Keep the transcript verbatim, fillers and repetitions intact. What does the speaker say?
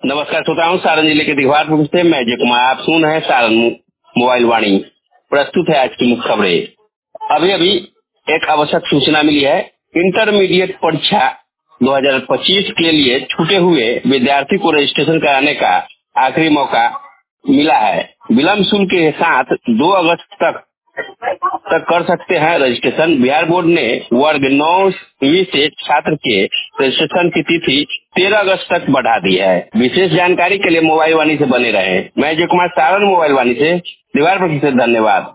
नमस्कार श्रोताओं, सारण जिले के दीघवारपुर से मैं अजय कुमार। आप सुन रहे हैं सारण मोबाइल वाणी। प्रस्तुत है आज की मुख्य खबरें। अभी अभी एक आवश्यक सूचना मिली है। इंटरमीडिएट परीक्षा दो हज़ार पच्चीस के लिए छूटे हुए विद्यार्थी को रजिस्ट्रेशन कराने का आखिरी मौका मिला है। विलंब शुल्क के साथ दो अगस्त तक तक कर सकते हैं रजिस्ट्रेशन। बिहार बोर्ड ने वर्ग नौवीं से छात्र के रजिस्ट्रेशन की तिथि तेरह अगस्त तक बढ़ा दी है। विशेष जानकारी के लिए मोबाइल वाणी से बने रहें। मैं अजय कुमार, सारण मोबाइल वाणी से दीवार पर। धन्यवाद।